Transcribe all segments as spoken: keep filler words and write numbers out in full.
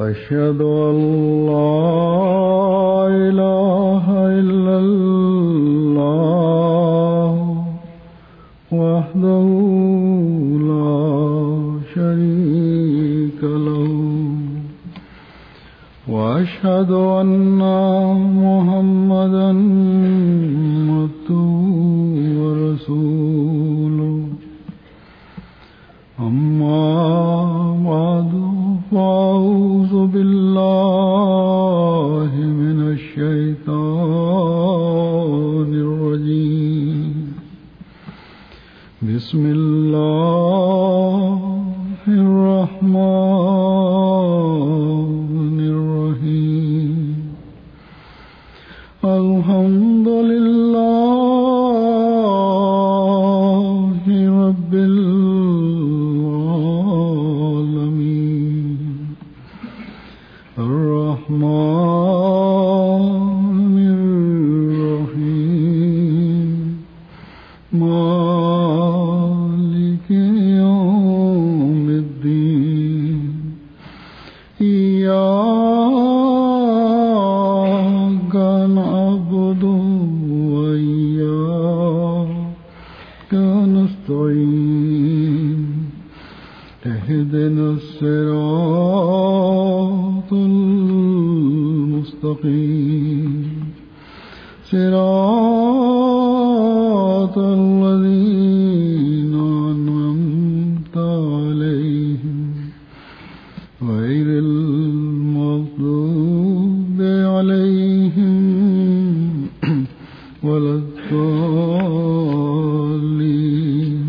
أشهد أن لا إله إلا الله وحده لا شريك له وأشهد أن محمدا عبده ورسوله أما بعد فأعوذ بالله من الشيطان الرجيم بسم الله الرحمن الرحيم الحمد لله رب العالمين الرحمن الرحيم مالك يوم الدين إياك نعبد وإياك نستعين اهدنا الصراط المستقيم صراط الذين أنعمت عليهم غير المغضوب عليهم ولا الضالين.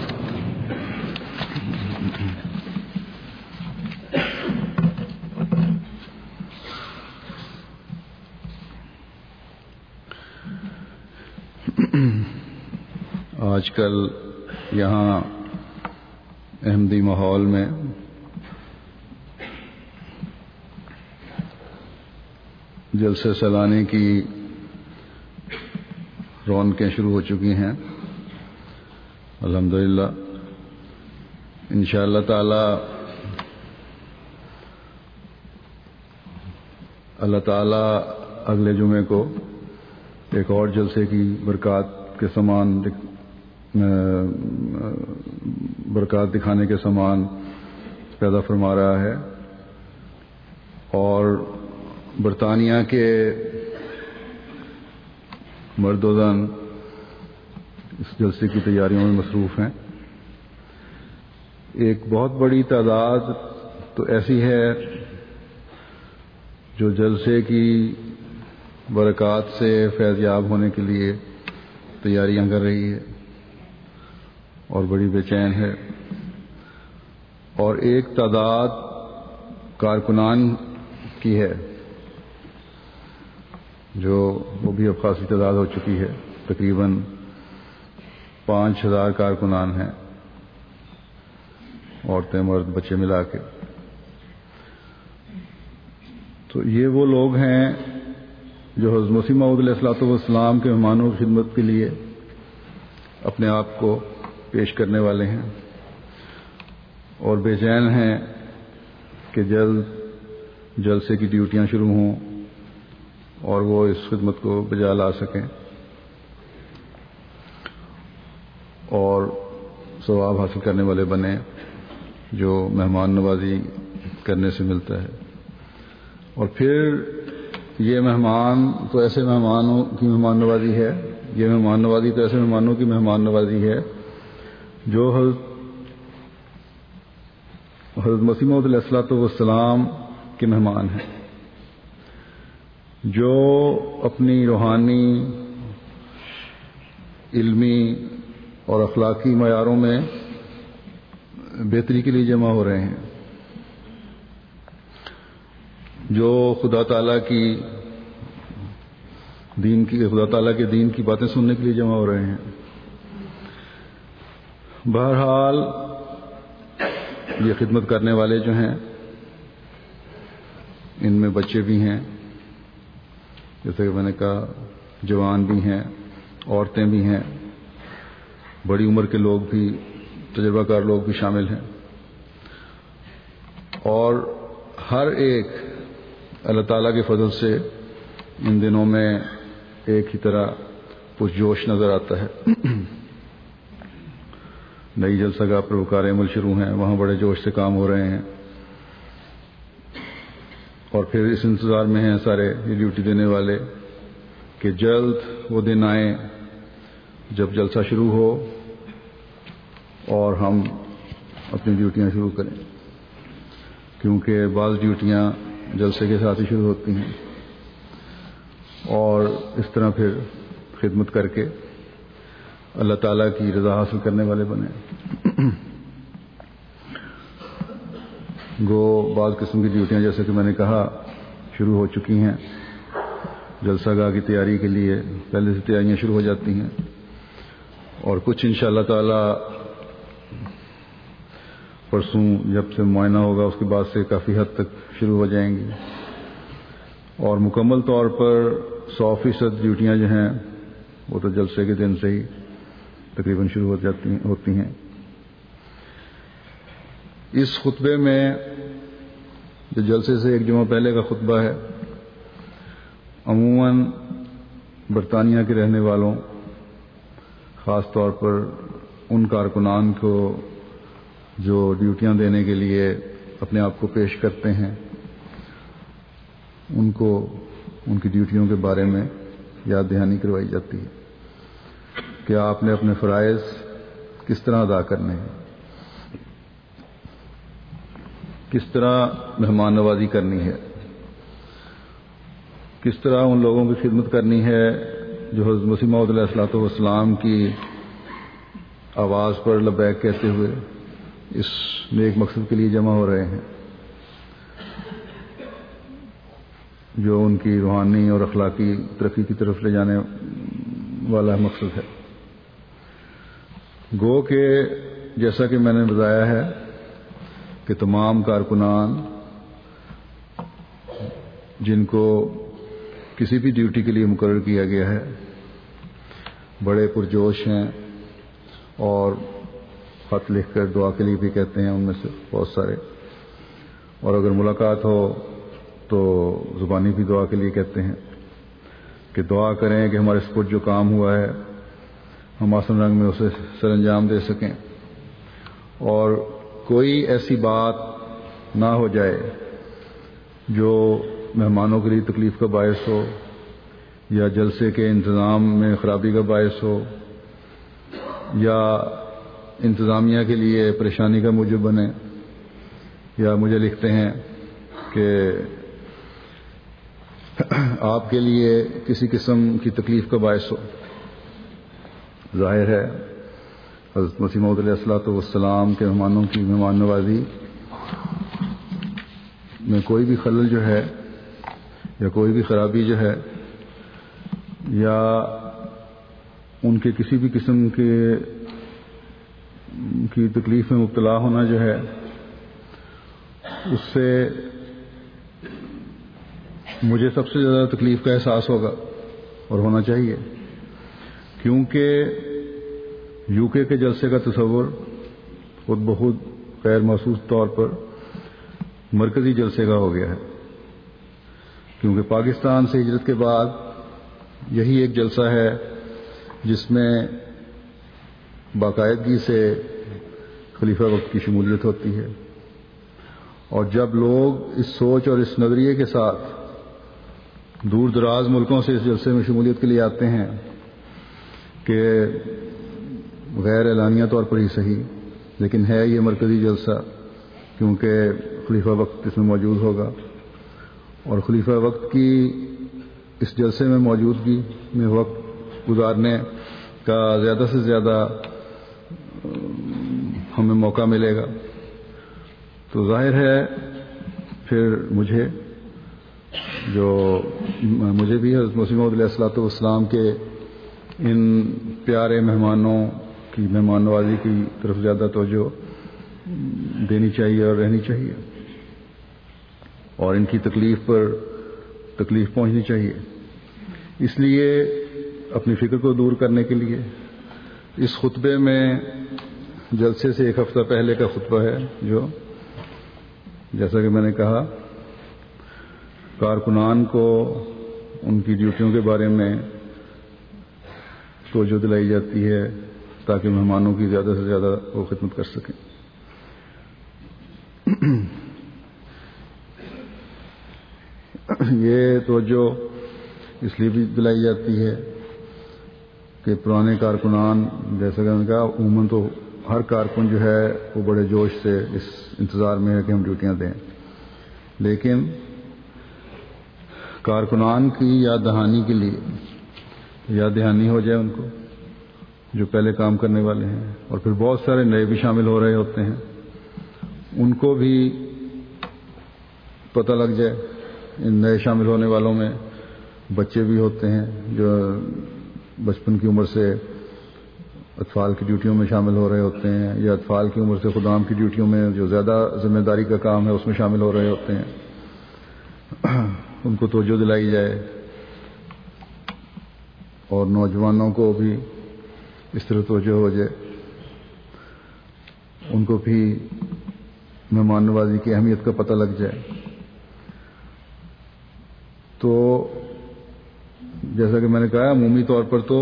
آج کل یہاں احمدی ماحول میں جلسے سلانے کی رونقیں شروع ہو چکی ہیں. الحمدللہ انشاءاللہ تعالی اللہ تعالی اگلے جمعے کو ایک اور جلسے کی برکات کے سامان برکات دکھانے کے سامان پیدا فرما رہا ہے اور برطانیہ کے مرد و زن اس جلسے کی تیاریوں میں مصروف ہیں. ایک بہت بڑی تعداد تو ایسی ہے جو جلسے کی برکات سے فیض یاب ہونے کے لیے تیاریاں کر رہی ہے اور بڑی بے چین ہے، اور ایک تعداد کارکنان کی ہے جو وہ بھی اب خاصی تعداد ہو چکی ہے. تقریباً پانچ ہزار کارکنان ہیں، عورتیں مرد بچے ملا کے. تو یہ وہ لوگ ہیں جو حضرت مسیح موعود علیہ الصلوۃ والسلام کے مہمانوں کی خدمت کے لیے اپنے آپ کو پیش کرنے والے ہیں اور بے چین ہیں کہ جلد جلسے کی ڈیوٹیاں شروع ہوں اور وہ اس خدمت کو بجا لا سکیں اور ثواب حاصل کرنے والے بنیں جو مہمان نوازی کرنے سے ملتا ہے. اور پھر یہ مہمان تو ایسے مہمانوں کی مہمان نوازی ہے یہ مہمان نوازی تو ایسے مہمانوں کی مہمان نوازی ہے جو حضرت حضرت مسیح موعود علیہ الصلوۃ والسلام کے مہمان ہیں، جو اپنی روحانی، علمی اور اخلاقی معیاروں میں بہتری کے لیے جمع ہو رہے ہیں، جو خدا تعالیٰ کی دین کی خدا تعالیٰ کے دین کی باتیں سننے کے لیے جمع ہو رہے ہیں. بہرحال یہ خدمت کرنے والے جو ہیں ان میں بچے بھی ہیں، جیسے کہ میں نے کہا، جوان بھی ہیں، عورتیں بھی ہیں، بڑی عمر کے لوگ بھی، تجربہ کار لوگ بھی شامل ہیں، اور ہر ایک اللہ تعالیٰ کے فضل سے ان دنوں میں ایک ہی طرح پرجوش نظر آتا ہے. نئی جلسہ گاہ پر وقار عمل شروع ہیں، وہاں بڑے جوش سے کام ہو رہے ہیں، اور پھر اس انتظار میں ہیں سارے یہ ڈیوٹی دینے والے کہ جلد وہ دن آئیں جب جلسہ شروع ہو اور ہم اپنی ڈیوٹیاں شروع کریں، کیونکہ بعض ڈیوٹیاں جلسے کے ساتھ ہی شروع ہوتی ہیں، اور اس طرح پھر خدمت کر کے اللہ تعالیٰ کی رضا حاصل کرنے والے بنے. گو بعض قسم کی ڈیوٹیاں جیسے کہ میں نے کہا شروع ہو چکی ہیں. جلسہ گاہ کی تیاری کے لیے پہلے سے تیاریاں شروع ہو جاتی ہیں، اور کچھ انشاءاللہ تعالی پرسوں جب سے معائنہ ہوگا اس کے بعد سے کافی حد تک شروع ہو جائیں گی، اور مکمل طور پر سو فیصد ڈیوٹیاں جو ہیں وہ تو جلسے کے دن سے ہی تقریباً شروع ہو جاتی ہوتی ہیں. اس خطبے میں جو جلسے سے ایک جمعہ پہلے کا خطبہ ہے، عموماً برطانیہ کے رہنے والوں، خاص طور پر ان کارکنان کو جو ڈیوٹیاں دینے کے لیے اپنے آپ کو پیش کرتے ہیں، ان کو ان کی ڈیوٹیوں کے بارے میں یاد دہانی کروائی جاتی ہے کہ آپ نے اپنے فرائض کس طرح ادا کرنے ہیں، کس طرح مہمان نوازی کرنی ہے، کس طرح ان لوگوں کی خدمت کرنی ہے جو حضرت مسیح موعود علیہ الصلوۃ والسلام کی آواز پر لبیک کہتے ہوئے اس نیک مقصد کے لیے جمع ہو رہے ہیں، جو ان کی روحانی اور اخلاقی ترقی کی طرف لے جانے والا مقصد ہے. گو کہ جیسا کہ میں نے بتایا ہے کہ تمام کارکنان جن کو کسی بھی ڈیوٹی کے لیے مقرر کیا گیا ہے بڑے پرجوش ہیں، اور خط لکھ کر دعا کے لیے بھی کہتے ہیں ان میں سے بہت سارے، اور اگر ملاقات ہو تو زبانی بھی دعا کے لیے کہتے ہیں کہ دعا کریں کہ ہمارے سپرد جو کام ہوا ہے ہم آسن رنگ میں اسے سر انجام دے سکیں، اور کوئی ایسی بات نہ ہو جائے جو مہمانوں کے لیے تکلیف کا باعث ہو یا جلسے کے انتظام میں خرابی کا باعث ہو یا انتظامیہ کے لیے پریشانی کا موجب بنے، یا مجھے لکھتے ہیں کہ آپ کے لیے کسی قسم کی تکلیف کا باعث ہو. ظاہر ہے حضرت مسیح موعود علیہ الصلوۃ والسلام کے مہمانوں کی مہمان نوازی میں کوئی بھی خلل جو ہے یا کوئی بھی خرابی جو ہے یا ان کے کسی بھی قسم کے کی تکلیف میں مبتلا ہونا جو ہے اس سے مجھے سب سے زیادہ تکلیف کا احساس ہوگا اور ہونا چاہیے، کیونکہ یو کے کے جلسے کا تصور خود بخود غیر محسوس طور پر مرکزی جلسے کا ہو گیا ہے، کیونکہ پاکستان سے ہجرت کے بعد یہی ایک جلسہ ہے جس میں باقاعدگی سے خلیفہ وقت کی شمولیت ہوتی ہے، اور جب لوگ اس سوچ اور اس نظریے کے ساتھ دور دراز ملکوں سے اس جلسے میں شمولیت کے لیے آتے ہیں کہ غیر اعلانیہ طور پر ہی صحیح لیکن ہے یہ مرکزی جلسہ، کیونکہ خلیفہ وقت اس میں موجود ہوگا، اور خلیفہ وقت کی اس جلسے میں موجودگی میں وقت گزارنے کا زیادہ سے زیادہ ہمیں موقع ملے گا، تو ظاہر ہے پھر مجھے جو مجھے بھی حضرت مسیح موعود علیہ الصلوۃ والسلام کے ان پیارے مہمانوں کی مہمان نوازی کی طرف زیادہ توجہ دینی چاہیے اور رہنی چاہیے، اور ان کی تکلیف پر تکلیف پہنچنی چاہیے. اس لیے اپنی فکر کو دور کرنے کے لیے اس خطبے میں جلسے سے ایک ہفتہ پہلے کا خطبہ ہے، جو جیسا کہ میں نے کہا کارکنان کو ان کی ڈیوٹیوں کے بارے میں توجہ دلائی جاتی ہے تاکہ مہمانوں کی زیادہ سے زیادہ وہ خدمت کر سکیں. یہ توجہ اس لیے بھی دلائی جاتی ہے کہ پرانے کارکنان جیسا کہ میں نے کہا عموماً تو ہر کارکن جو ہے وہ بڑے جوش سے اس انتظار میں ہے کہ ہم ڈیوٹیاں دیں، لیکن کارکنان کی یاد دہانی کے لیے یاد دہانی ہو جائے ان کو جو پہلے کام کرنے والے ہیں، اور پھر بہت سارے نئے بھی شامل ہو رہے ہوتے ہیں، ان کو بھی پتہ لگ جائے. ان نئے شامل ہونے والوں میں بچے بھی ہوتے ہیں جو بچپن کی عمر سے اطفال کی ڈیوٹیوں میں شامل ہو رہے ہوتے ہیں، یا اطفال کی عمر سے خدام کی ڈیوٹیوں میں جو زیادہ ذمہ داری کا کام ہے اس میں شامل ہو رہے ہوتے ہیں. ان کو توجہ دلائی جائے اور نوجوانوں کو بھی اس طرح توجہ ہو جائے، ان کو بھی مہمان نوازی کی اہمیت کا پتہ لگ جائے. تو جیسا کہ میں نے کہا عمومی طور پر تو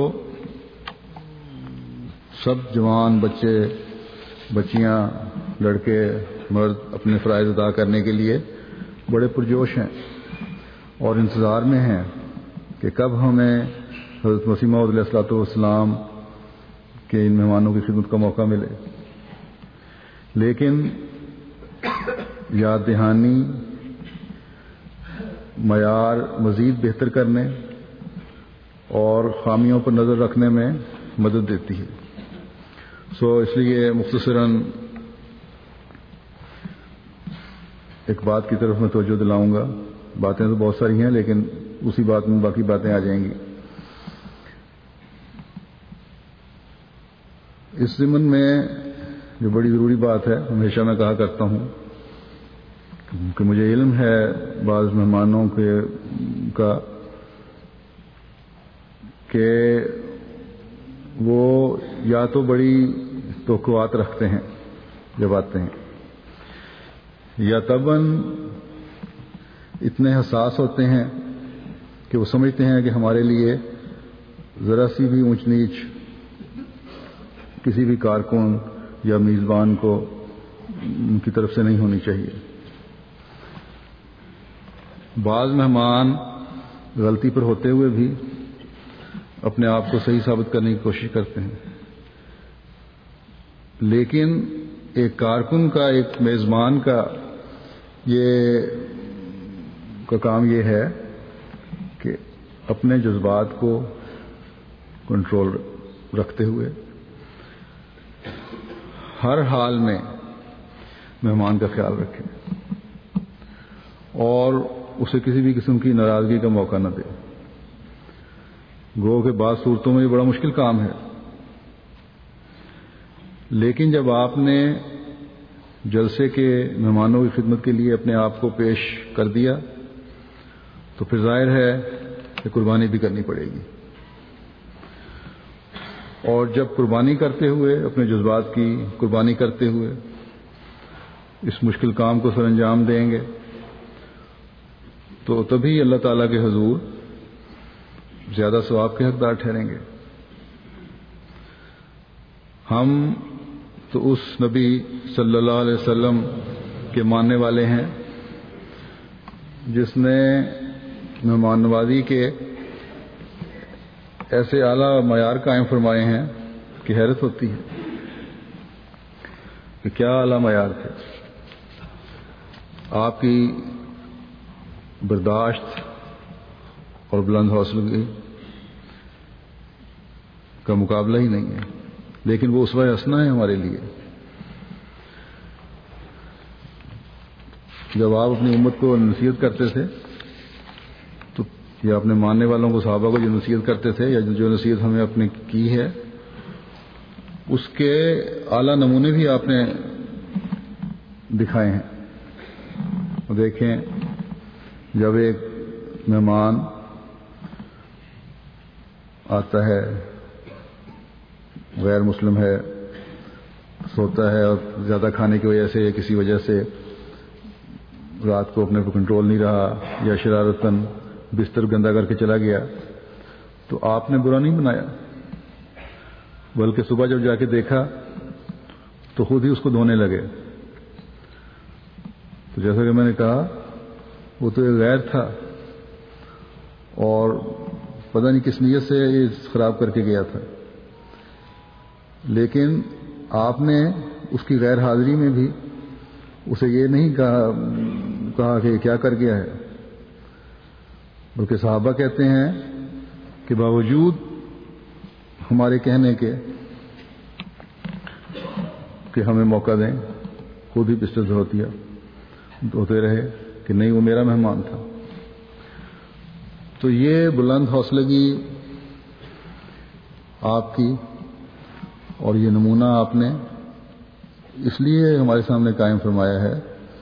سب جوان بچے بچیاں لڑکے مرد اپنے فرائض ادا کرنے کے لیے بڑے پرجوش ہیں اور انتظار میں ہیں کہ کب ہمیں حضرت مسیح موعود علیہ الصلوۃ والسلام کے ان مہمانوں کی خدمت کا موقع ملے. لیکن یاد دہانی معیار مزید بہتر کرنے اور خامیوں پر نظر رکھنے میں مدد دیتی ہے. سو اس لیے مختصراً ایک بات کی طرف میں توجہ دلاؤں گا. باتیں تو بہت ساری ہیں لیکن اسی بات میں باقی باتیں آ جائیں گی. اس ضمن میں جو بڑی ضروری بات ہے ہمیشہ میں کہا کرتا ہوں کہ مجھے علم ہے بعض مہمانوں کے کا کہ وہ یا تو بڑی توقعات رکھتے ہیں جب آتے ہیں، یا طبعاً اتنے حساس ہوتے ہیں کہ وہ سمجھتے ہیں کہ ہمارے لیے ذرا سی بھی اونچ نیچ کسی بھی کارکن یا میزبان کو ان کی طرف سے نہیں ہونی چاہیے. بعض مہمان غلطی پر ہوتے ہوئے بھی اپنے آپ کو صحیح ثابت کرنے کی کوشش کرتے ہیں، لیکن ایک کارکن کا ایک میزبان کا یہ کا کام یہ ہے کہ اپنے جذبات کو کنٹرول رکھتے ہوئے ہر حال میں مہمان کا خیال رکھے اور اسے کسی بھی قسم کی ناراضگی کا موقع نہ دے. گو کہ بعض صورتوں میں یہ بڑا مشکل کام ہے، لیکن جب آپ نے جلسے کے مہمانوں کی خدمت کے لیے اپنے آپ کو پیش کر دیا تو پھر ظاہر ہے کہ قربانی بھی کرنی پڑے گی. اور جب قربانی کرتے ہوئے اپنے جذبات کی قربانی کرتے ہوئے اس مشکل کام کو سر انجام دیں گے تو تبھی اللہ تعالیٰ کے حضور زیادہ ثواب کے حقدار ٹھہریں گے. ہم تو اس نبی صلی اللہ علیہ وسلم کے ماننے والے ہیں جس نے مہمان نوازی کے ایسے اعلیٰ معیار قائم فرمائے ہیں کہ حیرت ہوتی ہے کہ کیا اعلیٰ معیار تھے. آپ کی برداشت اور بلند حوصلگی کا مقابلہ ہی نہیں ہے، لیکن وہ اسوہ حسنہ ہے ہمارے لیے. جب آپ اپنی امت کو نصیحت کرتے تھے تو یا اپنے ماننے والوں کو صحابہ کو جو نصیحت کرتے تھے یا جو نصیحت ہمیں اپنے کی ہے اس کے اعلیٰ نمونے بھی آپ نے دکھائے ہیں. دیکھیں جب ایک مہمان آتا ہے غیر مسلم ہے، سوتا ہے اور زیادہ کھانے کی وجہ سے یا کسی وجہ سے رات کو اپنے پر کنٹرول نہیں رہا یا شرارتاً بستر گندا کر کے چلا گیا تو آپ نے برا نہیں بنایا، بلکہ صبح جب جا کے دیکھا تو خود ہی اس کو دھونے لگے. تو جیسا کہ میں نے کہا وہ تو ایک غیر تھا اور پتہ نہیں کس نیت سے یہ خراب کر کے گیا تھا، لیکن آپ نے اس کی غیر حاضری میں بھی اسے یہ نہیں کہا کہا کہ کیا کر گیا ہے، بلکہ صحابہ کہتے ہیں کہ باوجود ہمارے کہنے کے کہ ہمیں موقع دیں خود ہی بستر دھوتیا دھوتے رہے کہ نہیں وہ میرا مہمان تھا. تو یہ بلند حوصلگی آپ کی اور یہ نمونہ آپ نے اس لیے ہمارے سامنے قائم فرمایا ہے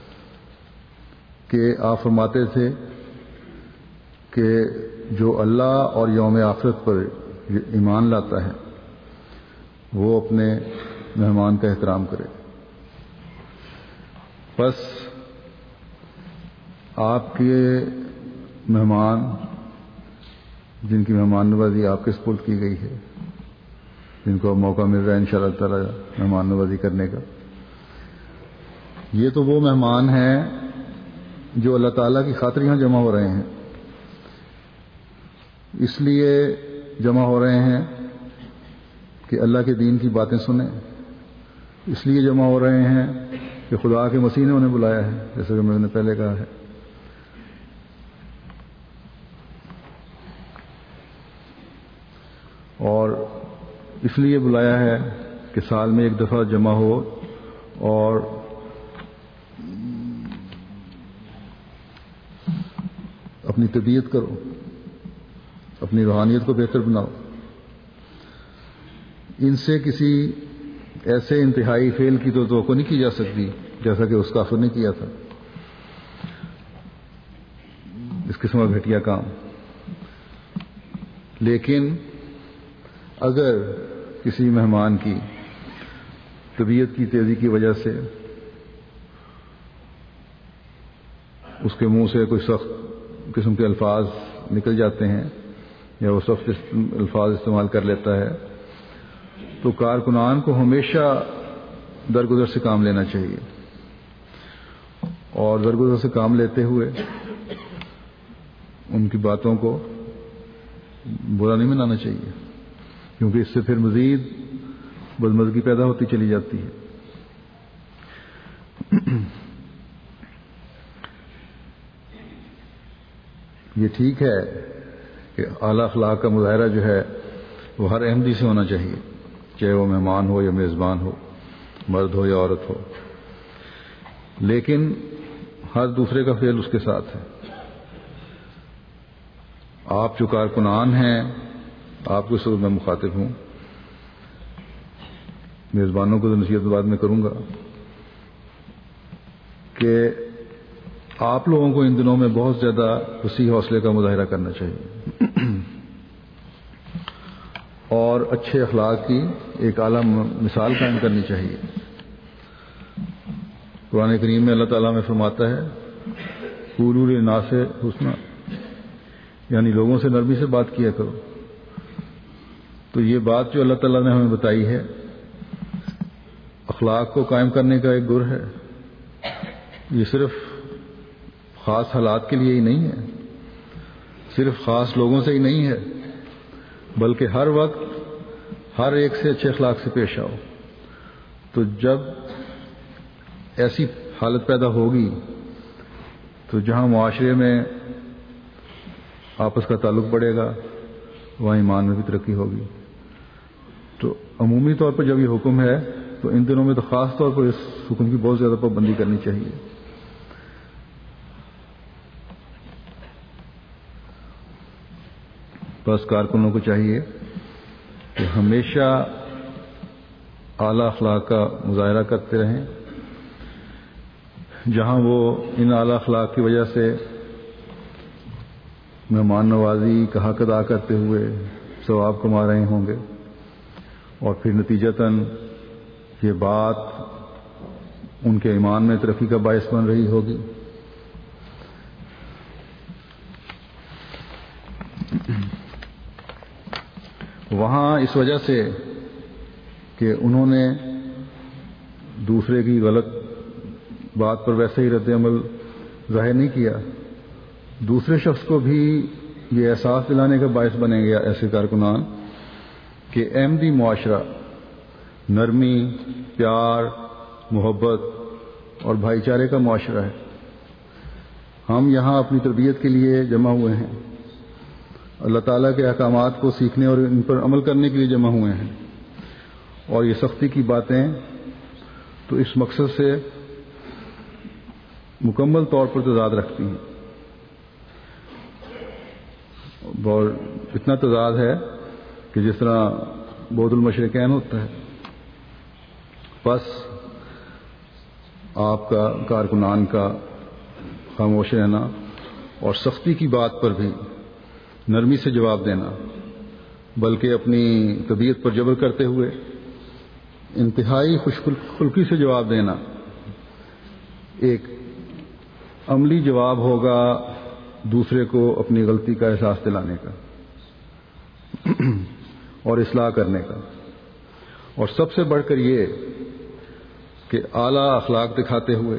کہ آپ فرماتے تھے کہ جو اللہ اور یوم آخرت پر ایمان لاتا ہے وہ اپنے مہمان کا احترام کرے. بس آپ کے مہمان جن کی مہمان نوازی آپ کے سپرد کی گئی ہے، جن کو موقع مل رہا ہے انشاءاللہ تعالی مہمان نوازی کرنے کا، یہ تو وہ مہمان ہیں جو اللہ تعالیٰ کی خاطر یہاں جمع ہو رہے ہیں. اس لیے جمع ہو رہے ہیں کہ اللہ کے دین کی باتیں سنیں، اس لیے جمع ہو رہے ہیں کہ خدا کے مسیح نے انہیں بلایا ہے، جیسا کہ میں نے پہلے کہا ہے. اور اس لیے بلایا ہے کہ سال میں ایک دفعہ جمع ہو اور اپنی طبیعت کرو، اپنی روحانیت کو بہتر بناؤ. ان سے کسی ایسے انتہائی فعل کی تو توقع نہیں کی جا سکتی جیسا کہ اس کافر نے کیا تھا، اس قسم کا گھٹیا کام. لیکن اگر کسی مہمان کی طبیعت کی تیزی کی وجہ سے اس کے منہ سے کوئی سخت قسم کے الفاظ نکل جاتے ہیں یا وہ سخت الفاظ استعمال کر لیتا ہے تو کارکنان کو ہمیشہ درگزر سے کام لینا چاہیے، اور درگزر سے کام لیتے ہوئے ان کی باتوں کو برا نہیں منانا چاہیے، کیونکہ اس سے پھر مزید بدمزگی پیدا ہوتی چلی جاتی ہے. یہ ٹھیک ہے کہ اعلیٰ اخلاق کا مظاہرہ جو ہے وہ ہر احمدی سے ہونا چاہیے، چاہے وہ مہمان ہو یا میزبان ہو، مرد ہو یا عورت ہو، لیکن ہر دوسرے کا فعل اس کے ساتھ ہے. آپ جو کارکنان ہیں آپ کو سب میں مخاطب ہوں، میزبانوں کو تو نصیحت بعد میں کروں گا کہ آپ لوگوں کو ان دنوں میں بہت زیادہ وسیع حوصلے کا مظاہرہ کرنا چاہیے اور اچھے اخلاق کی ایک اعلیٰ مثال قائم کرنی چاہیے. قرآن کریم میں اللہ تعالیٰ میں فرماتا ہے قولوا للناس حسنا، یعنی لوگوں سے نرمی سے بات کیا کرو. تو یہ بات جو اللہ تعالیٰ نے ہمیں بتائی ہے اخلاق کو قائم کرنے کا ایک گر ہے. یہ صرف خاص حالات کے لیے ہی نہیں ہے، صرف خاص لوگوں سے ہی نہیں ہے، بلکہ ہر وقت ہر ایک سے اچھے اخلاق سے پیش آؤ. تو جب ایسی حالت پیدا ہوگی تو جہاں معاشرے میں آپس کا تعلق بڑھے گا وہاں ایمان میں بھی ترقی ہوگی. تو عمومی طور پر جب یہ حکم ہے تو ان دنوں میں تو خاص طور پر اس حکم کی بہت زیادہ پابندی کرنی چاہیے. بس کارکنوں کو چاہیے کہ ہمیشہ اعلیٰ اخلاق کا مظاہرہ کرتے رہیں، جہاں وہ ان اعلیٰ اخلاق کی وجہ سے مہمان نوازی کا حق ادا کرتے ہوئے ثواب کما رہے ہوں گے، اور پھر نتیجتاً یہ بات ان کے ایمان میں ترقی کا باعث بن رہی ہوگی، وہاں اس وجہ سے کہ انہوں نے دوسرے کی غلط بات پر ویسے ہی رد عمل ظاہر نہیں کیا، دوسرے شخص کو بھی یہ احساس دلانے کا باعث بنے گا ایسے کارکنان کہ احمدی معاشرہ نرمی، پیار، محبت اور بھائی چارے کا معاشرہ ہے۔ ہم یہاں اپنی تربیت کے لیے جمع ہوئے ہیں، اللہ تعالیٰ کے احکامات کو سیکھنے اور ان پر عمل کرنے کے لیے جمع ہوئے ہیں، اور یہ سختی کی باتیں تو اس مقصد سے مکمل طور پر تضاد رکھتی ہیں، اور اتنا تضاد ہے کہ جس طرح بعد المشرقین ہوتا ہے۔ بس آپ کا کارکنان کا خاموش رہنا اور سختی کی بات پر بھی نرمی سے جواب دینا، بلکہ اپنی طبیعت پر جبر کرتے ہوئے انتہائی خوش خلقی سے جواب دینا ایک عملی جواب ہوگا دوسرے کو اپنی غلطی کا احساس دلانے کا اور اصلاح کرنے کا، اور سب سے بڑھ کر یہ کہ اعلیٰ اخلاق دکھاتے ہوئے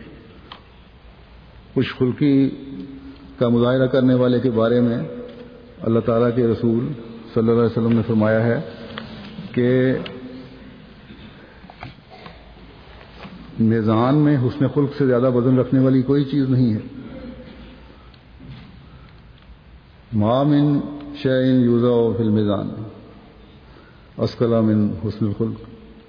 خوش خلقی کا مظاہرہ کرنے والے کے بارے میں اللہ تعالیٰ کے رسول صلی اللہ علیہ وسلم نے فرمایا ہے کہ میزان میں حسن خلق سے زیادہ وزن رکھنے والی کوئی چیز نہیں ہے۔ ما من شیء یوضع فی المیزان اثقل من حسن الخلق،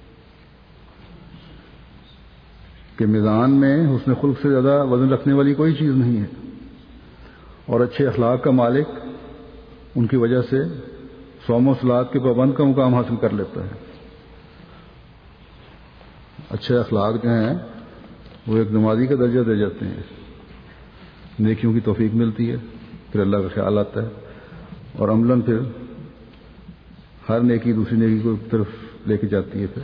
کہ میزان میں حسن خلق سے زیادہ وزن رکھنے والی کوئی چیز نہیں ہے، اور اچھے اخلاق کا مالک ان کی وجہ سے صوم و صلات کے پابند کا مقام حاصل کر لیتا ہے۔ اچھے اخلاق جو ہیں وہ ایک نمازی کا درجہ دے جاتے ہیں، نیکیوں کی توفیق ملتی ہے، پھر اللہ کا خیال آتا ہے، اور عملاً پھر ہر نیکی دوسری نیکی کو ایک طرف لے کے جاتی ہے۔ پھر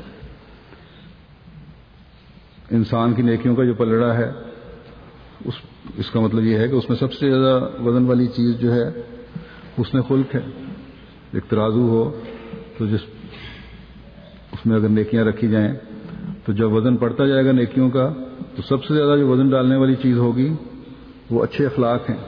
انسان کی نیکیوں کا جو پلڑا ہے اس اس کا مطلب یہ ہے کہ اس میں سب سے زیادہ وزن والی چیز جو ہے حسن خلق ہے۔ ایک ترازو ہو تو جس اس میں اگر نیکیاں رکھی جائیں تو جب وزن پڑتا جائے گا نیکیوں کا تو سب سے زیادہ جو وزن ڈالنے والی چیز ہوگی وہ اچھے اخلاق ہیں،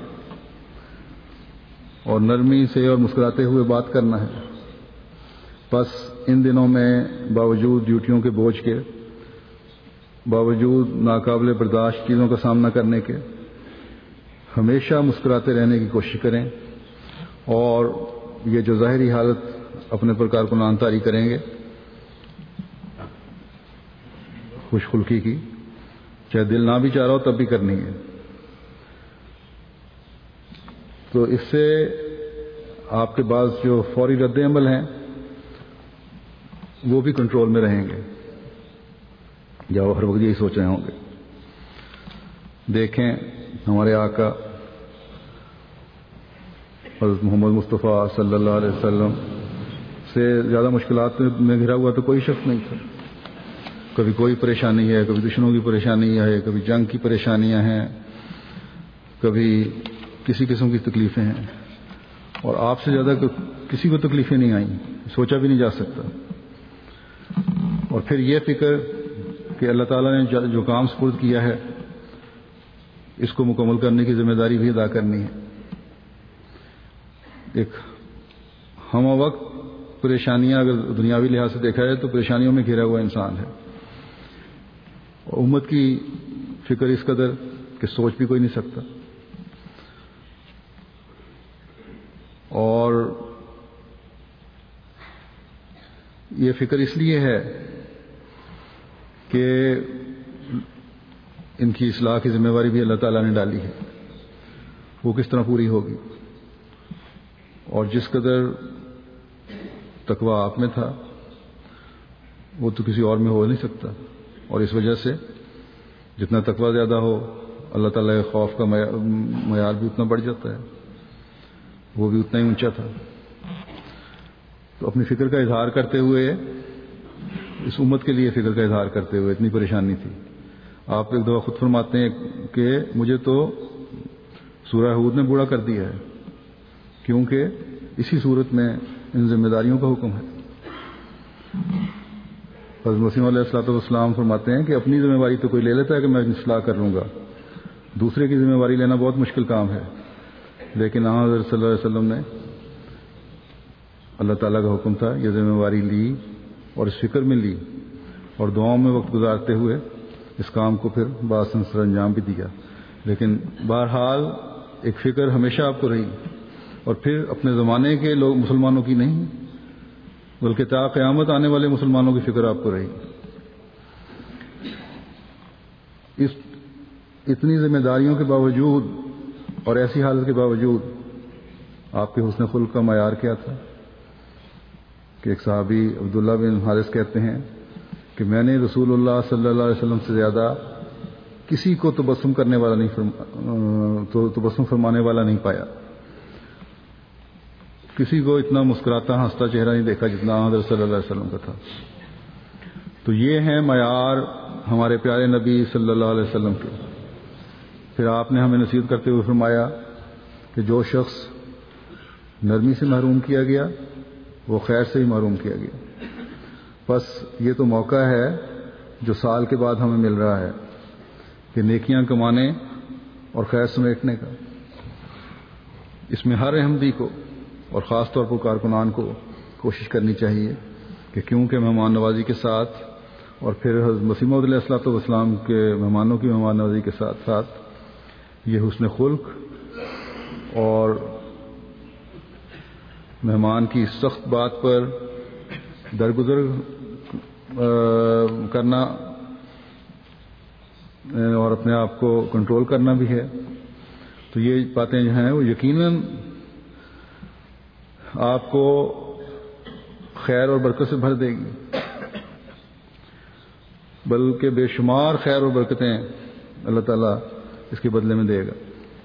اور نرمی سے اور مسکراتے ہوئے بات کرنا ہے۔ بس ان دنوں میں باوجود ڈیوٹیوں کے بوجھ کے، باوجود ناقابل برداشت چیزوں کا سامنا کرنے کے، ہمیشہ مسکراتے رہنے کی کوشش کریں، اور یہ جو ظاہری حالت اپنے پر کارکنان طاری کریں گے خوش خلقی کی، چاہے دل نہ بھی چاہ رہا ہو تب بھی کرنی ہے، تو اس سے آپ کے بعض جو فوری رد عمل ہیں وہ بھی کنٹرول میں رہیں گے، یا وہ ہر وقت یہی سوچ رہے ہوں گے۔ دیکھیں ہمارے آقا حضرت محمد مصطفیٰ صلی اللہ علیہ وسلم سے زیادہ مشکلات میں گھرا ہوا تو کوئی شخص نہیں تھا۔ کبھی کوئی پریشانی ہے، کبھی دشمنوں کی پریشانی ہے، کبھی جنگ کی پریشانیاں ہیں، کبھی کسی قسم کی تکلیفیں ہیں، اور آپ سے زیادہ کسی کو تکلیفیں نہیں آئیں، سوچا بھی نہیں جا سکتا۔ اور پھر یہ فکر کہ اللہ تعالیٰ نے جو کام سپرد کیا ہے اس کو مکمل کرنے کی ذمہ داری بھی ادا کرنی ہے۔ ایک ہم وقت پریشانیاں اگر دنیاوی لحاظ سے دیکھا جائے تو پریشانیوں میں گھرا ہوا انسان ہے، اور امت کی فکر اس قدر کہ سوچ بھی کوئی نہیں سکتا، اور یہ فکر اس لیے ہے کہ ان کی اصلاح کی ذمہ داری بھی اللہ تعالیٰ نے ڈالی ہے، وہ کس طرح پوری ہوگی، اور جس قدر تقوی آپ میں تھا وہ تو کسی اور میں ہو نہیں سکتا، اور اس وجہ سے جتنا تقوی زیادہ ہو اللہ تعالیٰ کے خوف کا معیار بھی اتنا بڑھ جاتا ہے، وہ بھی اتنا ہی اونچا تھا۔ تو اپنی فکر کا اظہار کرتے ہوئے، اس امت کے لیے فکر کا اظہار کرتے ہوئے، اتنی پریشانی تھی۔ آپ ایک دفعہ خود فرماتے ہیں کہ مجھے تو سورہ ہود نے بوڑھا کر دیا ہے، کیونکہ اسی صورت میں ان ذمہ داریوں کا حکم ہے۔ حضرت مسیح علیہ الصلوۃ والسلام فرماتے ہیں کہ اپنی ذمہ داری تو کوئی لے لیتا ہے کہ میں اصلاح کر لوں گا، دوسرے کی ذمہ داری لینا بہت مشکل کام ہے، لیکن ہاں حضرت صلی اللہ علیہ وسلم نے اللہ تعالیٰ کا حکم تھا، یہ ذمہ داری لی اور اس فکر میں لی اور دعاؤں میں وقت گزارتے ہوئے اس کام کو پھر بآسان سر انجام بھی دیا۔ لیکن بہرحال ایک فکر ہمیشہ آپ کو رہی، اور پھر اپنے زمانے کے لوگ مسلمانوں کی نہیں بلکہ تا قیامت آنے والے مسلمانوں کی فکر آپ کو رہی۔ اس اتنی ذمہ داریوں کے باوجود اور ایسی حالت کے باوجود آپ کے حسن خلق کا معیار کیا تھا کہ ایک صحابی عبداللہ بن حارث کہتے ہیں کہ میں نے رسول اللہ صلی اللہ علیہ وسلم سے زیادہ کسی کو تبسم کرنے والا نہیں فرما تو تبسم فرمانے والا نہیں پایا، کسی کو اتنا مسکراتا ہنستا چہرہ نہیں دیکھا جتنا حضرت صلی اللہ علیہ وسلم کا تھا۔ تو یہ ہیں معیار ہمارے پیارے نبی صلی اللہ علیہ وسلم کے۔ پھر آپ نے ہمیں نصیحت کرتے ہوئے فرمایا کہ جو شخص نرمی سے محروم کیا گیا وہ خیر سے ہی محروم کیا گیا۔ بس یہ تو موقع ہے جو سال کے بعد ہمیں مل رہا ہے کہ نیکیاں کمانے اور خیر سمیٹنے کا۔ اس میں ہر احمدی کو اور خاص طور پر کارکنان کو کوشش کرنی چاہیے کہ کیونکہ مہمان نوازی کے ساتھ اور پھر حضرت مسیح موعود علیہ الصلوۃ والسلام کے مہمانوں کی مہمان نوازی کے ساتھ ساتھ یہ حسن خلق اور مہمان کی سخت بات پر درگزر کرنا اور اپنے آپ کو کنٹرول کرنا بھی ہے۔ تو یہ باتیں جو ہیں وہ یقیناً آپ کو خیر اور برکت سے بھر دے گی، بلکہ بے شمار خیر اور برکتیں اللہ تعالیٰ اس کے بدلے میں دے گا۔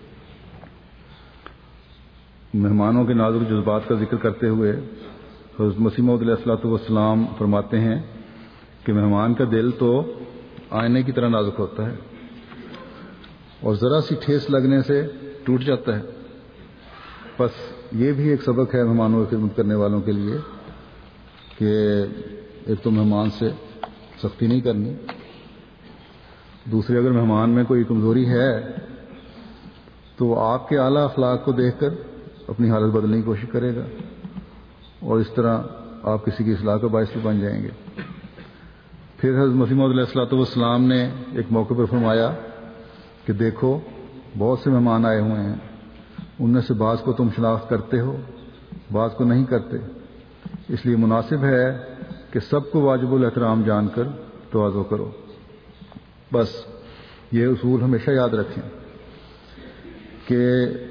مہمانوں کے نازک جذبات کا ذکر کرتے ہوئے حضرت مسیح موعود علیہ الصلوۃ والسلام فرماتے ہیں کہ مہمان کا دل تو آئینے کی طرح نازک ہوتا ہے اور ذرا سی ٹھیس لگنے سے ٹوٹ جاتا ہے۔ بس یہ بھی ایک سبق ہے مہمانوں کی خدمت کرنے والوں کے لیے کہ ایک تو مہمان سے سختی نہیں کرنی، دوسرے اگر مہمان میں کوئی کمزوری ہے تو آپ کے اعلیٰ اخلاق کو دیکھ کر اپنی حالت بدلنے کی کوشش کرے گا اور اس طرح آپ کسی کی اصلاح کا باعث بھی بن جائیں گے۔ پھر حضرت مسیح موعود علیہ الصلوۃ والسلام نے ایک موقع پر فرمایا کہ دیکھو بہت سے مہمان آئے ہوئے ہیں، ان میں سے بعض کو تم شناخت کرتے ہو، بعض کو نہیں کرتے، اس لیے مناسب ہے کہ سب کو واجب الاحترام جان کر تواضع کرو۔ بس یہ اصول ہمیشہ یاد رکھیں کہ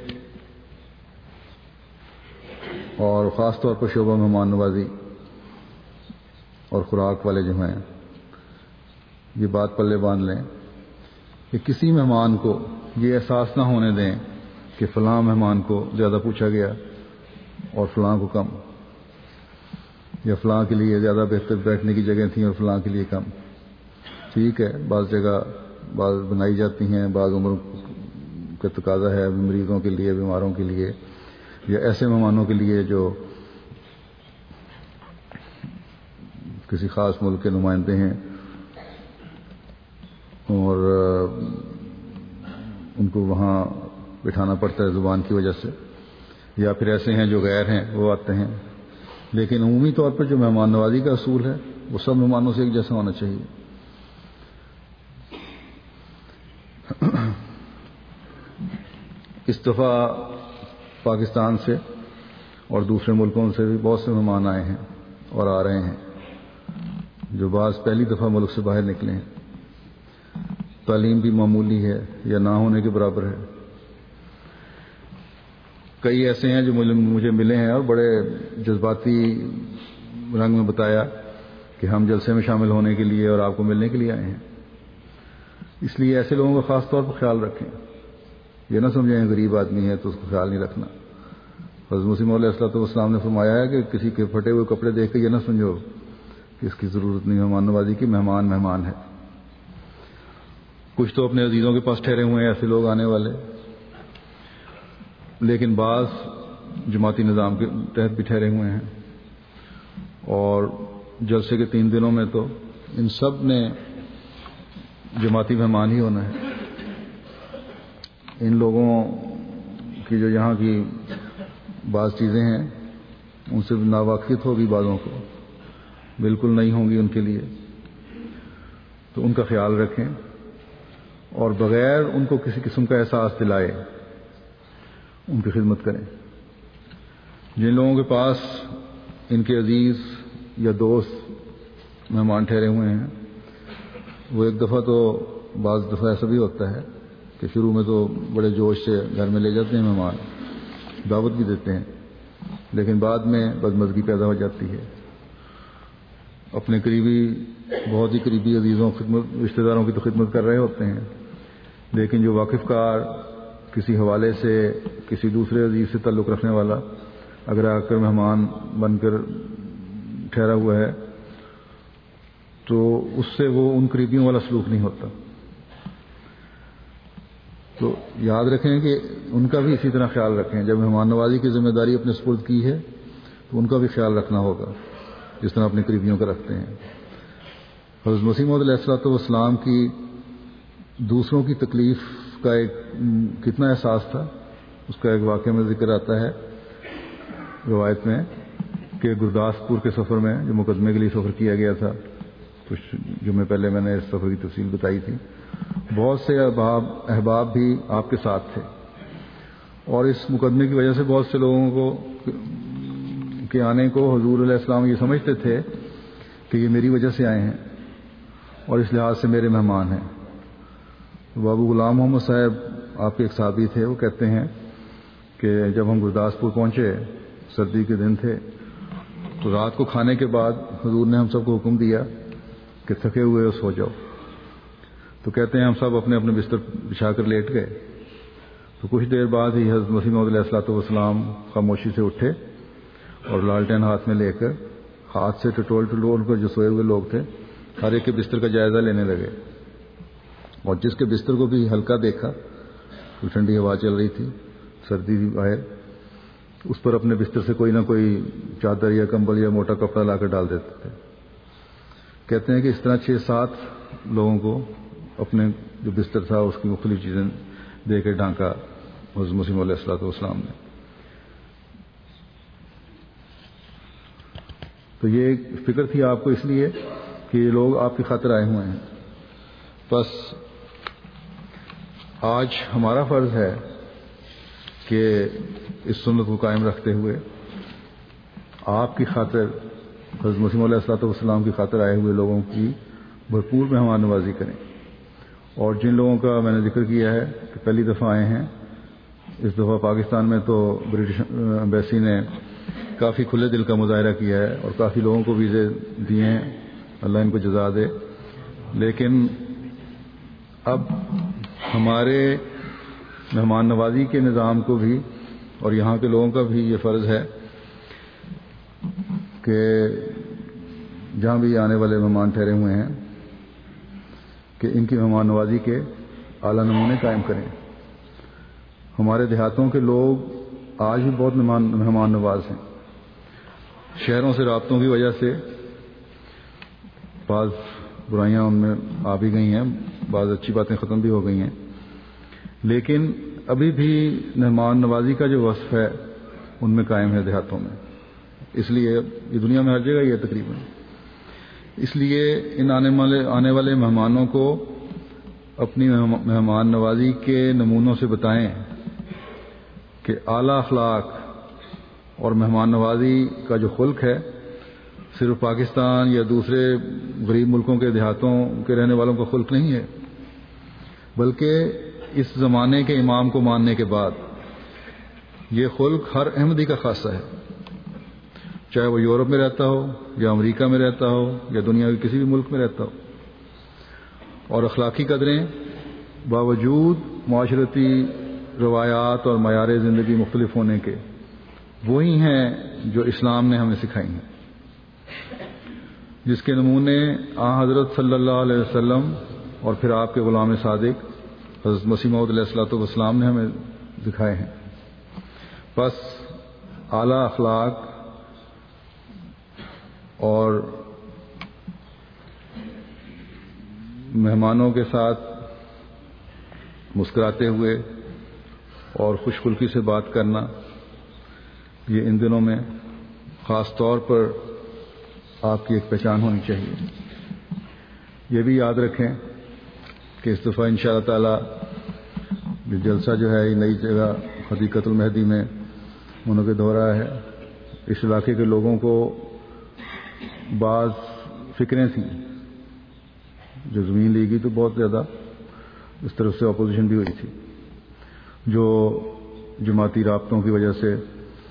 اور خاص طور پر شعبہ مہمان نوازی اور خوراک والے جو ہیں یہ بات پلے باندھ لیں کہ کسی مہمان کو یہ احساس نہ ہونے دیں کہ فلاں مہمان کو زیادہ پوچھا گیا اور فلاں کو کم، یا فلاں کے لیے زیادہ بہتر بیٹھنے کی جگہ تھیں اور فلاں کے لیے کم۔ ٹھیک ہے، بعض جگہ بعض بنائی جاتی ہیں، بعض عمر کا تقاضا ہے مریضوں کے لیے، بیماروں کے لیے، یا ایسے مہمانوں کے لیے جو کسی خاص ملک کے نمائندے ہیں اور ان کو وہاں بٹھانا پڑتا ہے زبان کی وجہ سے، یا پھر ایسے ہیں جو غیر ہیں وہ آتے ہیں۔ لیکن عمومی طور پر جو مہمان نوازی کا اصول ہے وہ سب مہمانوں سے ایک جیسا ہونا چاہیے۔ اس دفعہ پاکستان سے اور دوسرے ملکوں سے بھی بہت سے مہمان آئے ہیں اور آ رہے ہیں، جو بعض پہلی دفعہ ملک سے باہر نکلے ہیں۔ تعلیم بھی معمولی ہے یا نہ ہونے کے برابر ہے۔ کئی ایسے ہیں جو مجھے ملے ہیں اور بڑے جذباتی رنگ میں بتایا کہ ہم جلسے میں شامل ہونے کے لیے اور آپ کو ملنے کے لیے آئے ہیں۔ اس لیے ایسے لوگوں کا خاص طور پر خیال رکھیں، یہ نہ سمجھیں غریب آدمی ہے تو اس کا خیال نہیں رکھنا۔ حضرت مسیح موعود علیہ الصلوۃ والسلام نے فرمایا ہے کہ کسی کے پھٹے ہوئے کپڑے دیکھ کے یہ نہ سمجھو کہ اس کی ضرورت نہیں مہمان نوازی کی، مہمان مہمان ہے۔ کچھ تو اپنے عزیزوں کے پاس ٹھہرے ہوئے ہیں ایسے لوگ آنے والے، لیکن بعض جماعتی نظام کے تحت بھی ٹھہرے ہوئے ہیں۔ اور جلسے کے تین دنوں میں تو ان سب نے جماعتی مہمان ہی ہونا ہے. ان لوگوں کی جو یہاں کی بعض چیزیں ہیں ان سے ناواقفیت ہوگی، بعضوں کو بالکل نہیں ہوں گی ان کے لیے، تو ان کا خیال رکھیں اور بغیر ان کو کسی قسم کا احساس دلائے ان کی خدمت کریں. جن لوگوں کے پاس ان کے عزیز یا دوست مہمان ٹھہرے ہوئے ہیں، وہ ایک دفعہ تو بعض دفعہ ایسا بھی ہوتا ہے کہ شروع میں تو بڑے جوش سے گھر میں لے جاتے ہیں مہمان، دعوت بھی دیتے ہیں، لیکن بعد میں بدمزگی پیدا ہو جاتی ہے. اپنے قریبی بہت ہی قریبی عزیزوں خدمت رشتہ داروں کی تو خدمت کر رہے ہوتے ہیں، لیکن جو واقف کار کسی حوالے سے کسی دوسرے عزیز سے تعلق رکھنے والا اگر آ کر مہمان بن کر ٹھہرا ہوا ہے تو اس سے وہ ان قریبیوں والا سلوک نہیں ہوتا. تو یاد رکھیں کہ ان کا بھی اسی طرح خیال رکھیں. جب مہمان نوازی کی ذمہ داری اپنے سپرد کی ہے تو ان کا بھی خیال رکھنا ہوگا جس طرح اپنے قریبیوں کا رکھتے ہیں. حضرت مسیح موعود علیہ الصلوۃ والسلام کی دوسروں کی تکلیف کا ایک کتنا احساس تھا، اس کا ایک واقعہ میں ذکر آتا ہے روایت میں کہ گرداسپور کے سفر میں جو مقدمے کے لیے سفر کیا گیا تھا، کچھ جمعے پہلے میں نے اس سفر کی تفصیل بتائی تھی، بہت سے احباب احباب بھی آپ کے ساتھ تھے اور اس مقدمے کی وجہ سے بہت سے لوگوں کو کے آنے کو حضور علیہ السلام یہ سمجھتے تھے کہ یہ میری وجہ سے آئے ہیں اور اس لحاظ سے میرے مہمان ہیں. بابو غلام محمد صاحب آپ کے ایک صحابی تھے، وہ کہتے ہیں کہ جب ہم گرداسپور پہنچے، سردی کے دن تھے، تو رات کو کھانے کے بعد حضور نے ہم سب کو حکم دیا کہ تھکے ہوئے ہو سو جاؤ. تو کہتے ہیں ہم سب اپنے اپنے بستر بچھا کر لیٹ گئے. تو کچھ دیر بعد ہی حضرت مسیح موعود علیہ الصلوۃ والسلام خاموشی سے اٹھے اور لالٹین ہاتھ میں لے کر ہاتھ سے ٹٹول ٹٹول کر جو سوئے ہوئے لوگ تھے ہر ایک کے بستر کا جائزہ لینے لگے، اور جس کے بستر کو بھی ہلکا دیکھا، ٹھنڈی ہوا چل رہی تھی، سردی بھی باہر، اس پر اپنے بستر سے کوئی نہ کوئی چادر یا کمبل یا موٹا کپڑا لا کر ڈال دیتے تھے. کہتے ہیں کہ اس طرح چھ سات لوگوں کو اپنے جو بستر تھا اس کی مختلف چیزیں دے کے ڈھانکا حضرت مسیح موعود علیہ الصلوۃ والسلام نے. تو یہ ایک فکر تھی آپ کو اس لیے کہ یہ لوگ آپ کی خاطر آئے ہوئے ہیں. بس آج ہمارا فرض ہے کہ اس سنت کو قائم رکھتے ہوئے آپ کی خاطر حضرت مسیح موعود علیہ الصلوۃ والسلام کی خاطر آئے ہوئے لوگوں کی بھرپور مہمان نوازی کریں. اور جن لوگوں کا میں نے ذکر کیا ہے کہ پہلی دفعہ آئے ہیں، اس دفعہ پاکستان میں تو برٹش ایمبیسی نے کافی کھلے دل کا مظاہرہ کیا ہے اور کافی لوگوں کو ویزے دیے ہیں، اللہ ان کو جزا دے. لیکن اب ہمارے مہمان نوازی کے نظام کو بھی اور یہاں کے لوگوں کا بھی یہ فرض ہے کہ جہاں بھی آنے والے مہمان ٹھہرے ہوئے ہیں کہ ان کی مہمان نوازی کے اعلیٰ نمونے قائم کریں. ہمارے دیہاتوں کے لوگ آج بھی بہت مہمان مہمان نواز ہیں. شہروں سے رابطوں کی وجہ سے بعض برائیاں ان میں آ بھی گئی ہیں، بعض اچھی باتیں ختم بھی ہو گئی ہیں، لیکن ابھی بھی مہمان نوازی کا جو وصف ہے ان میں قائم ہے دیہاتوں میں. اس لیے یہ دنیا میں ہر جگہ یہ تقریباً اس لیے ان آنے والے آنے والے مہمانوں کو اپنی مہمان نوازی کے نمونوں سے بتائیں کہ اعلیٰ اخلاق اور مہمان نوازی کا جو خلق ہے صرف پاکستان یا دوسرے غریب ملکوں کے دیہاتوں کے رہنے والوں کا خلق نہیں ہے، بلکہ اس زمانے کے امام کو ماننے کے بعد یہ خلق ہر احمدی کا خاصہ ہے، چاہے وہ یورپ میں رہتا ہو یا امریکہ میں رہتا ہو یا دنیا کے کسی بھی ملک میں رہتا ہو. اور اخلاقی قدریں باوجود معاشرتی روایات اور معیار زندگی مختلف ہونے کے وہی ہیں جو اسلام نے ہمیں سکھائی ہیں، جس کے نمونے آن حضرت صلی اللہ علیہ وسلم اور پھر آپ کے غلام صادق حضرت مسیح موعود علیہ الصلوۃ والسلام نے ہمیں دکھائے ہیں. بس اعلیٰ اخلاق اور مہمانوں کے ساتھ مسکراتے ہوئے اور خوش خلقی سے بات کرنا، یہ ان دنوں میں خاص طور پر آپ کی ایک پہچان ہونی چاہیے۔ یہ بھی یاد رکھیں کہ اس دفعہ انشاءاللہ تعالی یہ جلسہ جو ہے یہ نئی جگہ حدیقۃ المہدی میں منعقد ہو رہا ہے۔ اس علاقے کے لوگوں کو بعض فکریں تھیں، جو زمین لی گئی تو بہت زیادہ اس طرف سے اپوزیشن بھی ہوئی تھی، جو جماعتی رابطوں کی وجہ سے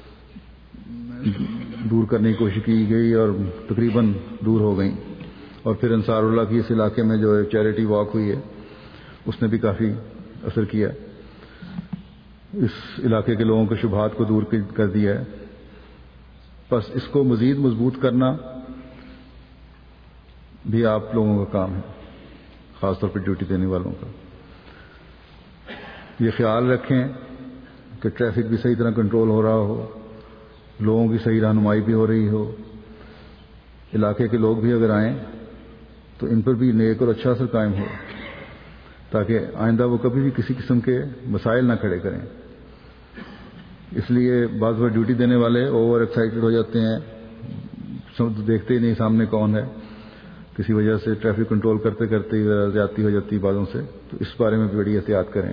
دور کرنے کی کوشش کی گئی اور تقریباً دور ہو گئیں، اور پھر انصار اللہ کی اس علاقے میں جو چیریٹی واک ہوئی ہے اس نے بھی کافی اثر کیا، اس علاقے کے لوگوں کے شبہات کو دور کر دیا ہے۔ بس اس کو مزید مضبوط کرنا بھی آپ لوگوں کا کام ہے، خاص طور پر ڈیوٹی دینے والوں کا۔ یہ خیال رکھیں کہ ٹریفک بھی صحیح طرح کنٹرول ہو رہا ہو، لوگوں کی صحیح رہنمائی بھی ہو رہی ہو، علاقے کے لوگ بھی اگر آئیں تو ان پر بھی نیک اور اچھا اثر قائم ہو، تاکہ آئندہ وہ کبھی بھی کسی قسم کے مسائل نہ کھڑے کریں۔ اس لیے بعض بار ڈیوٹی دینے والے اوور ایکسائٹڈ ہو جاتے ہیں، دیکھتے ہی نہیں سامنے کون ہے، کسی وجہ سے ٹریفک کنٹرول کرتے کرتے زیادتی ہو جاتی بعضوں سے، تو اس بارے میں بھی بڑی احتیاط کریں۔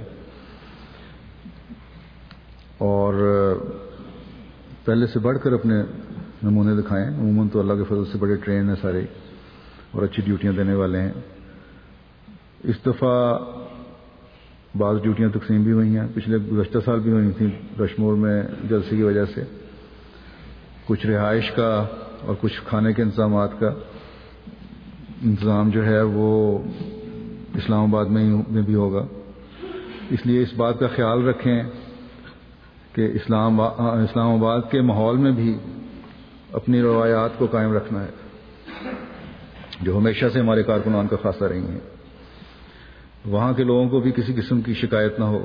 اور پہلے سے بڑھ کر اپنے نمونے دکھائیں۔ عموماً تو اللہ کے فضل سے بڑے ٹرین ہیں سارے اور اچھی ڈیوٹیاں دینے والے ہیں۔ اس دفعہ بعض ڈیوٹیاں تقسیم بھی ہوئی ہیں، پچھلے گزشتہ سال بھی ہوئی تھیں رشمور میں جلسے کی وجہ سے، کچھ رہائش کا اور کچھ کھانے کے انتظامات کا انتظام جو ہے وہ اسلام آباد میں بھی ہوگا۔ اس لیے اس بات کا خیال رکھیں کہ اسلام اسلام آباد کے ماحول میں بھی اپنی روایات کو قائم رکھنا ہے، جو ہمیشہ سے ہمارے کارکنان کا خاصہ رہی ہیں۔ وہاں کے لوگوں کو بھی کسی قسم کی شکایت نہ ہو۔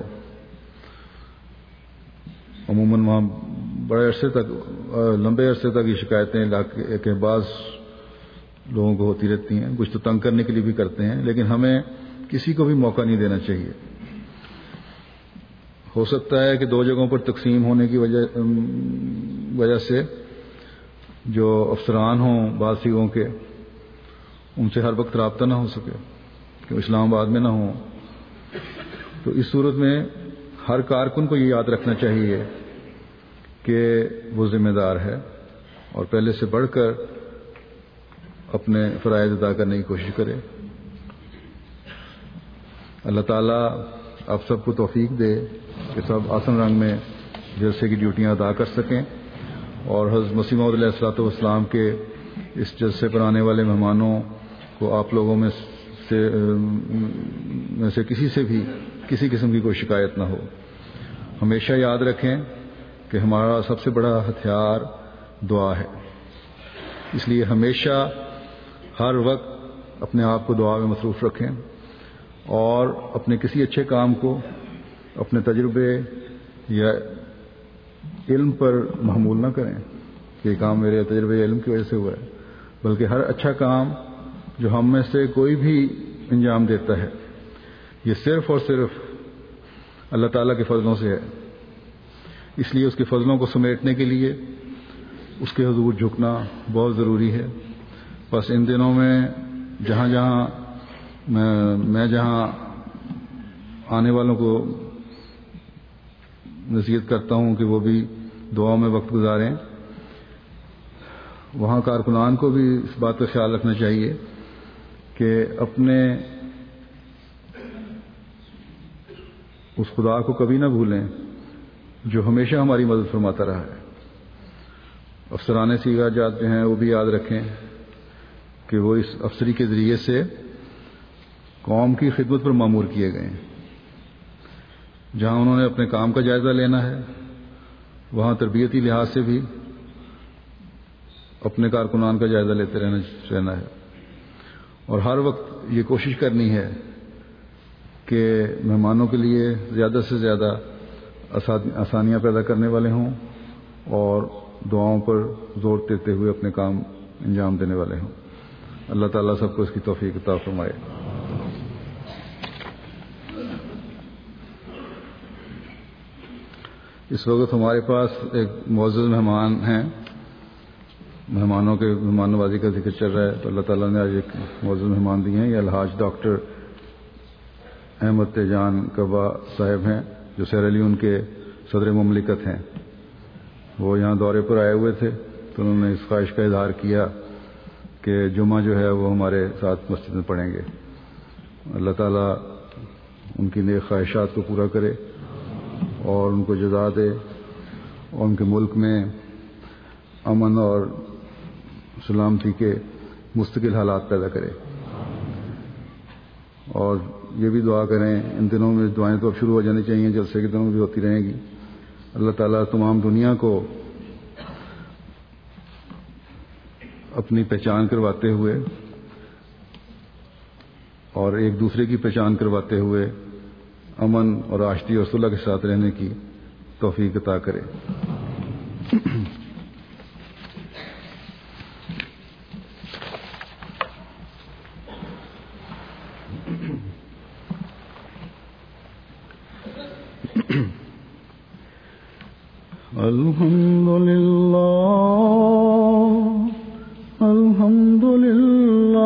عموماً وہاں بڑے عرصے تک لمبے عرصے تک یہ شکایتیں علاقے کے بعض لوگوں کو ہوتی رہتی ہیں، کچھ تو تنگ کرنے کے لیے بھی کرتے ہیں، لیکن ہمیں کسی کو بھی موقع نہیں دینا چاہیے۔ ہو سکتا ہے کہ دو جگہوں پر تقسیم ہونے کی وجہ وجہ سے جو افسران ہوں بعض سیگوں کے، ان سے ہر وقت رابطہ نہ ہو سکے کہ اسلام آباد میں نہ ہوں، تو اس صورت میں ہر کارکن کو یہ یاد رکھنا چاہیے کہ وہ ذمہ دار ہے اور پہلے سے بڑھ کر اپنے فرائض ادا کرنے کی کوشش کرے۔ اللہ تعالیٰ آپ سب کو توفیق دے کہ سب آسن رنگ میں جلسے کی ڈیوٹیاں ادا کر سکیں، اور حضرت مسیح موعود علیہ الصلوۃ والسلام کے اس جلسے پر آنے والے مہمانوں کو آپ لوگوں میں سے میں سے کسی سے بھی کسی قسم کی کوئی شکایت نہ ہو۔ ہمیشہ یاد رکھیں کہ ہمارا سب سے بڑا ہتھیار دعا ہے، اس لیے ہمیشہ ہر وقت اپنے آپ کو دعا میں مصروف رکھیں، اور اپنے کسی اچھے کام کو اپنے تجربے یا علم پر محمول نہ کریں کہ یہ کام میرے تجربے یا علم کی وجہ سے ہوا ہے، بلکہ ہر اچھا کام جو ہم میں سے کوئی بھی انجام دیتا ہے یہ صرف اور صرف اللہ تعالیٰ کے فضلوں سے ہے۔ اس لیے اس کے فضلوں کو سمیٹنے کے لیے اس کے حضور جھکنا بہت ضروری ہے۔ بس ان دنوں میں جہاں جہاں میں, میں جہاں آنے والوں کو نصیحت کرتا ہوں کہ وہ بھی دعاؤں میں وقت گزاریں، وہاں کارکنان کو بھی اس بات کا خیال رکھنا چاہیے کہ اپنے اس خدا کو کبھی نہ بھولیں جو ہمیشہ ہماری مدد فرماتا رہا ہے۔ افسرانے سیگا جات جو ہیں وہ بھی یاد رکھیں کہ وہ اس افسری کے ذریعے سے قوم کی خدمت پر مامور کیے گئے ہیں۔ جہاں انہوں نے اپنے کام کا جائزہ لینا ہے، وہاں تربیتی لحاظ سے بھی اپنے کارکنان کا جائزہ لیتے رہنا رہنا ہے، اور ہر وقت یہ کوشش کرنی ہے کہ مہمانوں کے لیے زیادہ سے زیادہ آسانیاں پیدا کرنے والے ہوں، اور دعاؤں پر زور دیتے ہوئے اپنے کام انجام دینے والے ہوں۔ اللہ تعالیٰ سب کو اس کی توفیق عطا فرمائے۔ اس وقت ہمارے پاس ایک معزز مہمان ہیں، مہمانوں کے مہمان نوازی کا ذکر چل رہا ہے، تو اللہ تعالیٰ نے آج ایک معزز مہمان دیے ہیں۔ یہ الحاج ڈاکٹر احمد تیجان کبا صاحب ہیں، جو سیرا لیون کے صدر مملکت ہیں۔ وہ یہاں دورے پر آئے ہوئے تھے، تو انہوں نے اس خواہش کا اظہار کیا کہ جمعہ جو ہے وہ ہمارے ساتھ مسجد میں پڑھیں گے۔ اللہ تعالیٰ ان کی نیک خواہشات کو پورا کرے اور ان کو جزا دے، اور ان کے ملک میں امن اور سلامتی کے مستقل حالات پیدا کرے۔ اور یہ بھی دعا کریں، ان دنوں میں دعائیں تو اب شروع ہو جانی چاہیے، جلسے کے دنوں میں بھی ہوتی رہیں گی۔ اللہ تعالیٰ تمام دنیا کو اپنی پہچان کرواتے ہوئے اور ایک دوسرے کی پہچان کرواتے ہوئے امن اور آشتی اور صلح کے ساتھ رہنے کی توفیق عطا کرے۔ الحمد للہ الحمد للہ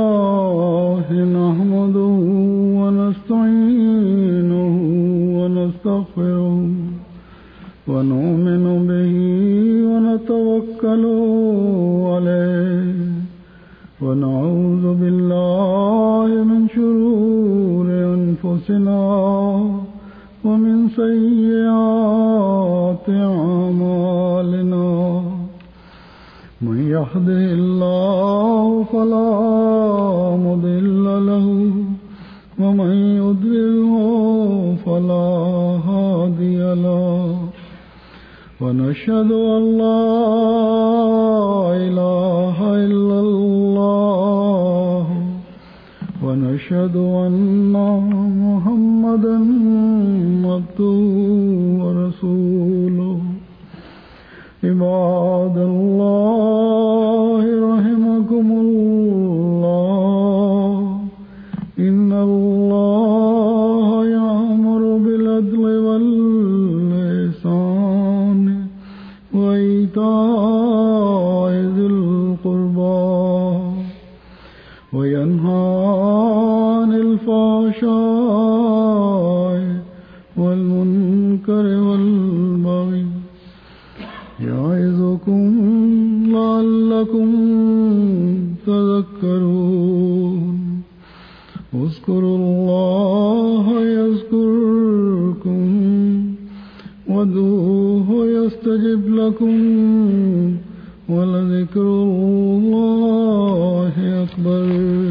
نحمدہ ونستعینہ ونستغفرہ ونؤمن بہ ونتوکل علیہ ونعوذ باللہ من شرور انفسنا ومن سیئات اعمالنا من يهده الله فلا مضل له ومن يضلل فلا هادي له ونشهد أن لا إله إلا الله ونشهد أن محمدا عبده ورسوله عباد الله رحمكم الله إن الله يأمر بالعدل والإحسان وإيتاء ذي القربى وينهى عن الفحشاء والمنكر والبغي يعظكم لعلكم تذكرون اذكروا الله يذكركم وادعوه يستجب لكم ولذكر الله أكبر